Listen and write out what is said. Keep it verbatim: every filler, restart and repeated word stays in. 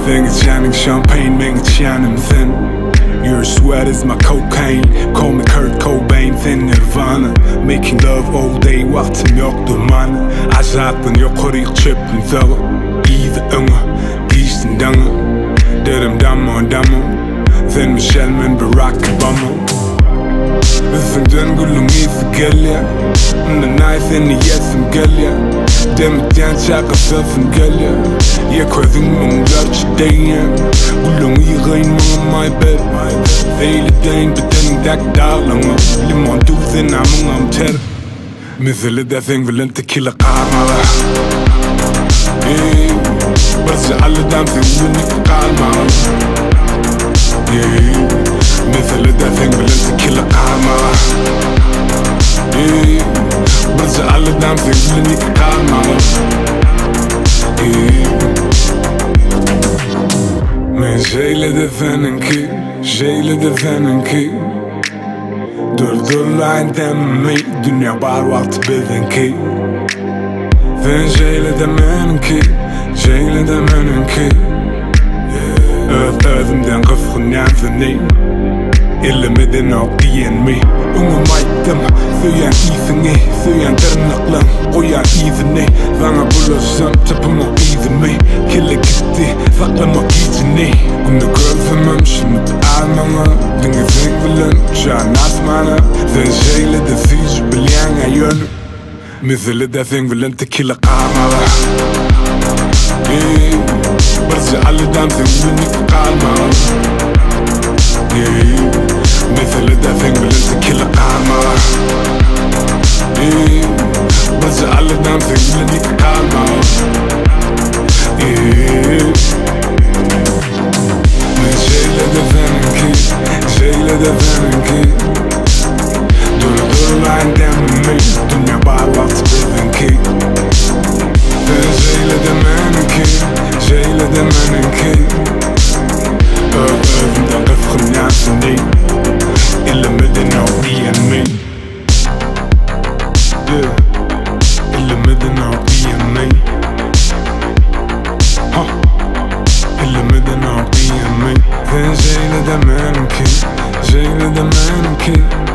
Think it's shining champagne, man, it's shining thin. Your sweat is my cocaine. Call me Kurt Cobain, thin Nirvana. Making love all day, vaktim yoktur mana. Azatın yok oraya çöpün thağı. İyi de ınga, giysin danga. Derim damma damma. Thin Michelle men Barack Obama. Üstünden gülüm iyisi gel ya. The nice and the yes and gel ya. Demek yan şaka sözün gel ya. Ya koydun munglar çideyen. Gülüm iyi gayın mıngı my bed. Theyli deyin bedenin dak dağlama. Limon duzin amın am ter. Mithili da thing vilen tequila qarmala. Yeah, برجع لدام في منك قالما. Yeah, مثل دافين بلنت كل قامة. Yeah, برجع لدام في منك قالما. Yeah, من جاي لدفننكي جاي لدفننكي. دور دور عند دمي دنيا بار وقت بذنكي. فين جاي لدمنكي جاي لدمنكي. Öðümden qıfqınyan fini İllimidin oqiyen mi Ungu maytım Thuyan ithini Thuyan tırnaqlan Qoyan ithini Vana bulursan Tapıma ithimi Kille gitti Faqlama ithini Kundu görfemem Şimdi almama Dingi thingvilen Şan asmana Then şeyle de fiz Bilyan ayön Mithili de thingvilen Tequila qarmala Yeah, برجع لدام في منك قالما. Yeah, مثل دافين بلنت كل قالما. Yeah, برجع لدام في منك قالما. Yeah, من جاي لدفنكي جاي لدفنكي. دور دور عند دمي دنيا بار وقت بذنكي. جاي لدمنكي جاي لدمنكي. Öğümden qıfqım yansını İllimidin oqiyen mi. İllimidin oqiyen mi. İllimidin oqiyen mi. Jay ledemenki Jay ledemenki.